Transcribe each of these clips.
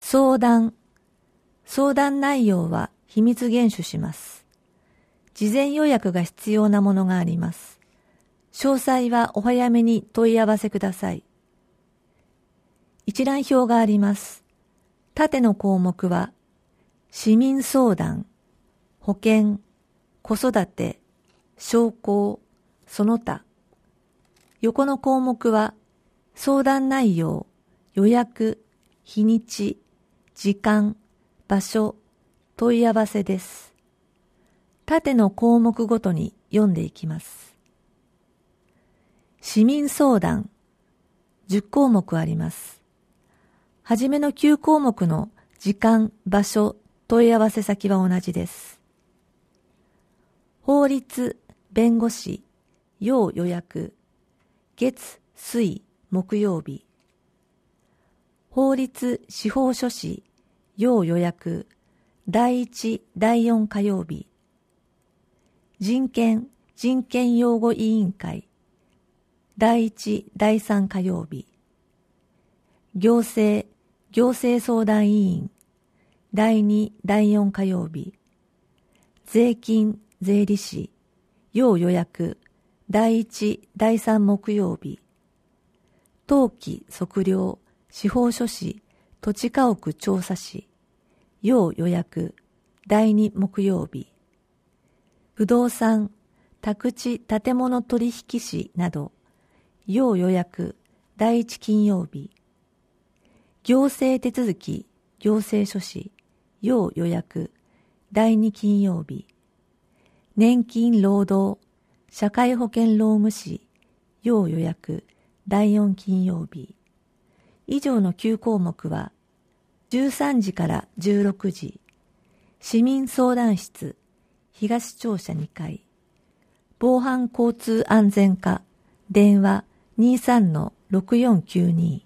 相談内容は秘密厳守します。事前予約が必要なものがあります。詳細はお早めに問い合わせください。一覧表があります。縦の項目は、市民相談、保険、子育て、商工、その他。横の項目は、相談内容、予約、日にち、時間、場所、問い合わせです。縦の項目ごとに読んでいきます。市民相談、10項目あります。はじめの9項目の時間、場所、問い合わせ先は同じです。法律、弁護士、要予約、月、水、木曜日。法律、司法書士、要予約、第1、第4火曜日。人権擁護委員会、第1、第3火曜日。行政相談委員、第2、第4火曜日。税金、税理士、要予約、第1、第3木曜日。登記、測量、司法書士、土地家屋調査士、要予約、第2木曜日。不動産、宅地建物取引士など、要予約、第1金曜日。行政手続き、行政書士、要予約、第2金曜日。年金労働、社会保険労務士、要予約、第4金曜日。以上の9項目は、13時から16時、市民相談室、東庁舎2階、防犯交通安全課、電話 23-6492。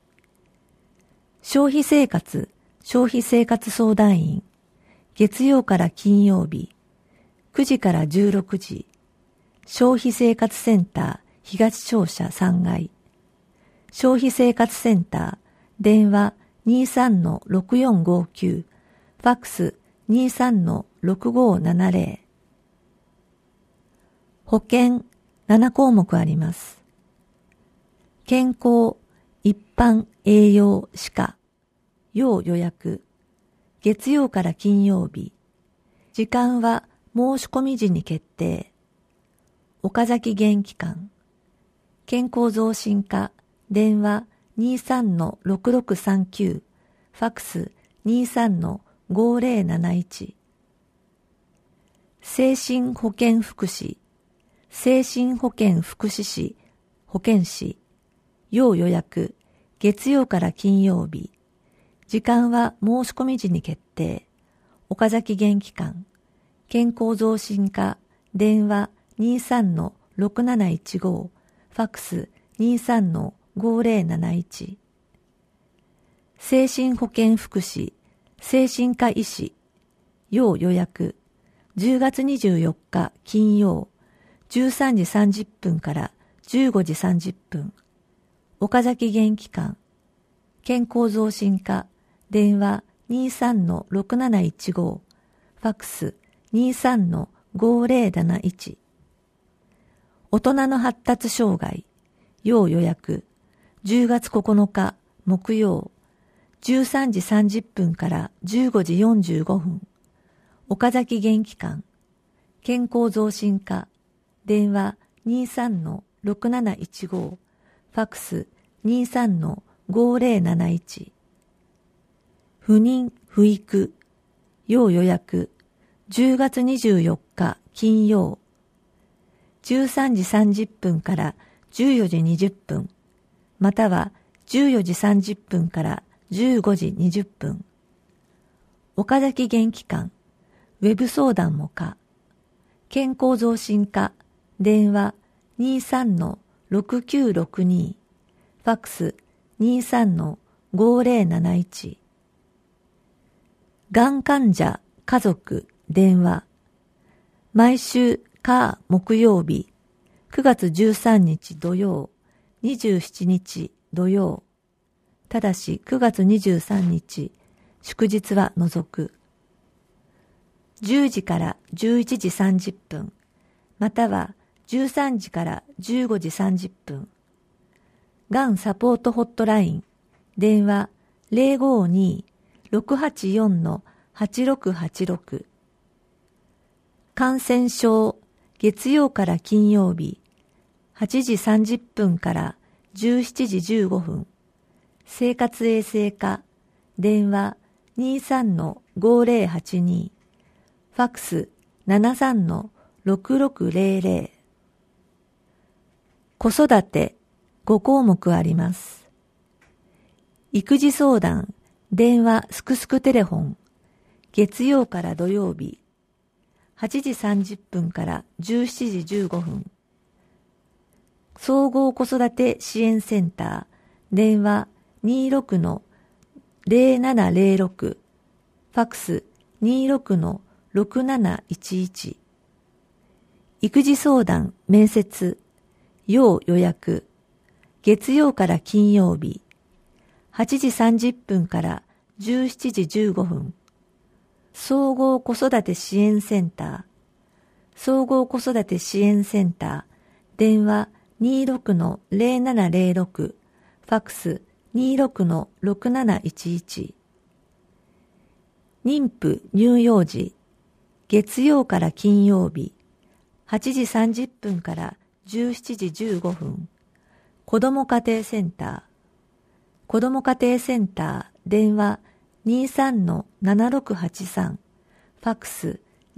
消費生活相談員、月曜から金曜日、9時から16時、消費生活センター東庁舎3階、消費生活センター、電話 23-6459、ファックス 23-6570。保険7項目あります。健康、一般、栄養、歯科、要予約、月曜から金曜日、時間は申し込み時に決定。岡崎元気館、健康増進課、電話 23-6639、ファックス 23-5071。精神保健福祉、精神保健福祉士、保健師、要予約、月曜から金曜日、時間は申し込み時に決定。岡崎元気館、健康増進課、電話 23-6715、ファックス 23-5071。精神保健福祉、精神科医師、要予約、10月24日金曜、13時30分から15時30分、岡崎元気館、健康増進課、電話 23-6715、ファックス 23-5071。大人の発達障害、要予約、10月9日木曜、13時30分から15時45分、岡崎元気館、健康増進課、電話 23-6715、ファックス 23-5071。不妊・不育、要予約、10月24日金曜、13時30分から14時20分、または14時30分から15時20分。岡崎元気館、ウェブ相談も可。健康増進課、電話 23-6962、ファックス 23-5071。がん患者、家族、電話。毎週火木曜日、9月13日土曜、27日土曜。ただし9月23日祝日は除く。10時から11時30分、または13時から15時30分。がんサポートホットライン、電話052-684-8686。感染症、月曜から金曜日、8時30分から17時15分。生活衛生課、電話23-5082。ファックス73-6600。子育て5項目あります。育児相談、電話すくすくテレフォン、月曜から土曜日、8時30分から17時15分。総合子育て支援センター、電話26-0706、ファックス26-6711。育児相談、面接、要予約、月曜から金曜日、8時30分から17時15分。総合子育て支援センター、総合子育て支援センター、電話26-0706、ファックス26-6711。妊婦乳幼児、月曜から金曜日、8時30分から17時15分。子ども家庭センター、子ども家庭センター、電話23-7683、ファックス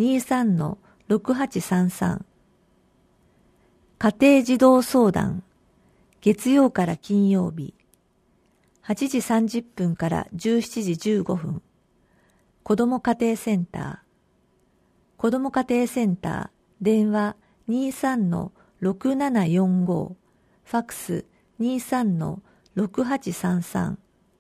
23-6833。家庭児童相談、月曜から金曜日、8時30分から17時15分。子ども家庭センター、子ども家庭センター、電話23-6745、ファックス23-6833。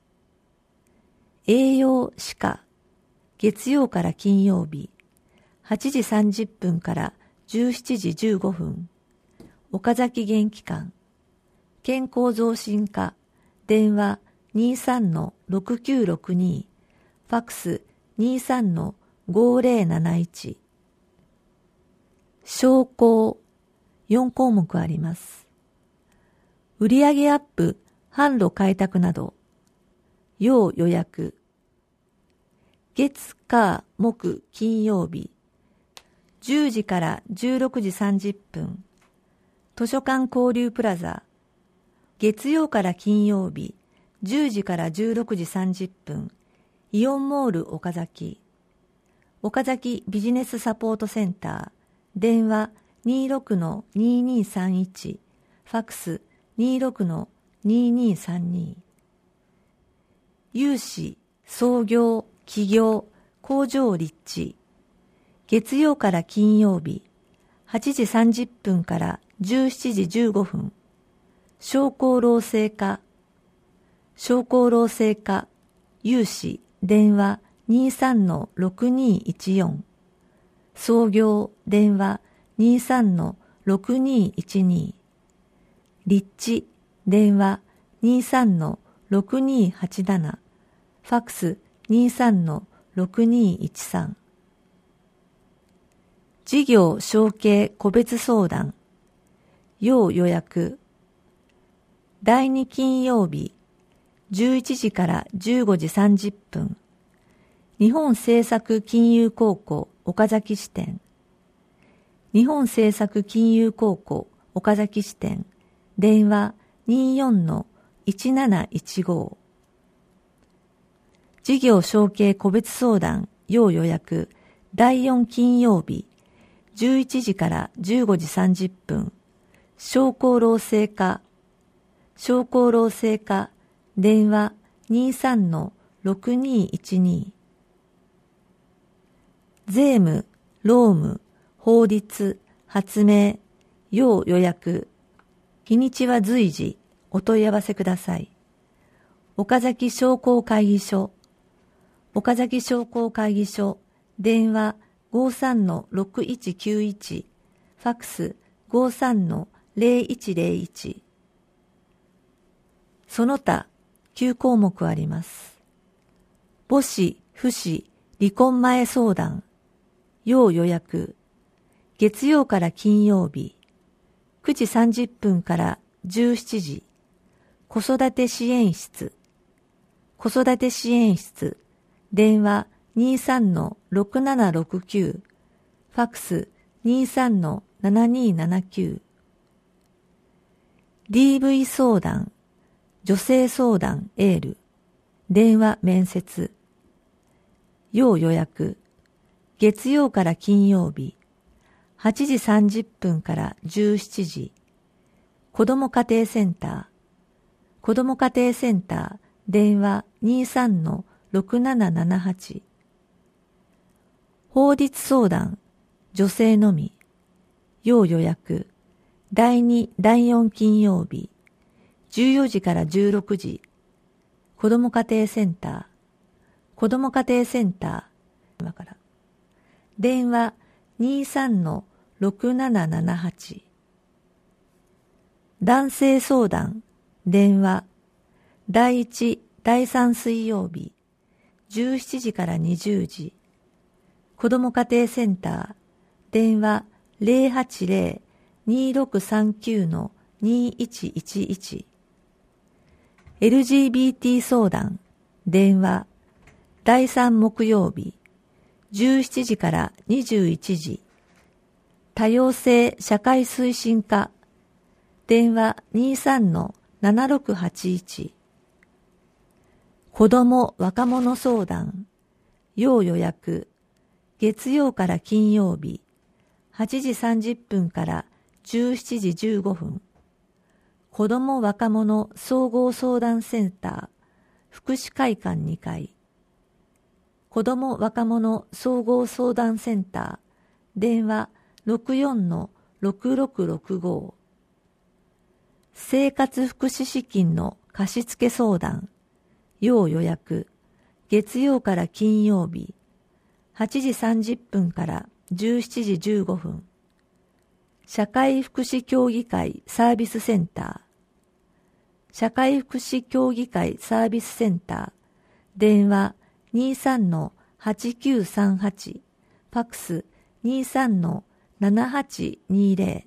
栄養歯科、月曜から金曜日、8時30分から17時15分。岡崎元気館、健康増進課、電話23-6962、ファックス23-5071。商工、4項目あります。売上アップ、販路開拓など、要予約。月、火、木、金曜日、10時から16時30分。図書館交流プラザ。月曜から金曜日、10時から16時30分。イオンモール岡崎。岡崎ビジネスサポートセンター。電話26-2231。ファックス26-2232。有志、創業、起業、工場立地。月曜から金曜日、8時30分から17時15分。商工労政課、商工労政課、有志、電話23-6214。創業、電話23-6212。立地、電話23-6287。ファックス23-6213。事業承継個別相談、要予約。第2金曜日、11時から15時30分。日本政策金融高校岡崎支店。日本政策金融高校岡崎支店。電話24-1715。事業承継個別相談、要予約。第4金曜日、11時から15時30分。商工労政課、商工労政課、電話23-6212。税務、労務、法律、発明、要予約。日にちは随時、お問い合わせください。岡崎商工会議所、岡崎商工会議所、電話53-6191、ファックス53-0101。その他9項目あります。母子父子離婚前相談、要予約、月曜から金曜日、9時30分から17時、子育て支援室、子育て支援室、電話 23-6769、ファックス 23-7279、DV 相談、女性相談エール、電話面接、要予約、月曜から金曜日、8時30分から17時、子ども家庭センター、子ども家庭センター、電話 23-6778、法律相談、女性のみ、要予約、第2、第4金曜日、14時から16時、子ども家庭センター、子ども家庭センター、今から、電話 23-6778、男性相談、電話、第1、第3水曜日、17時から20時、子ども家庭センター、電話 080-2639-2111、LGBT 相談、電話、第3木曜日、17時から21時、多様性社会推進課、電話 23-7681、子ども若者相談、要予約、月曜から金曜日、8時30分から17時15分、子ども若者総合相談センター、福祉会館2階、子ども若者総合相談センター、電話 64-6665、生活福祉資金の貸付相談、要予約、月曜から金曜日、8時30分から17時15分、社会福祉協議会サービスセンター、社会福祉協議会サービスセンター、電話 23-8938、ファックス 23-7820、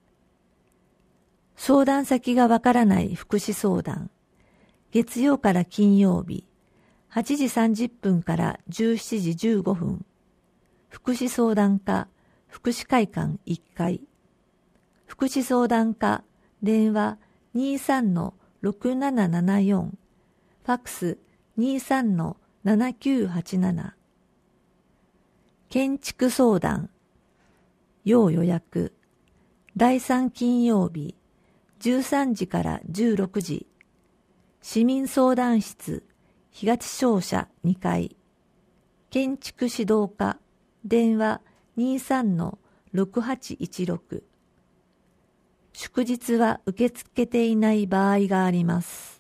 相談先がわからない福祉相談、月曜から金曜日、8時30分から17時15分、福祉相談課、福祉会館1階、福祉相談課、電話 23-6774、ファックス 23-7987、建築相談、要予約、第3金曜日、13時から16時、市民相談室、東商社2階、建築指導課、電話 23-6816、祝日は受け付けていない場合があります。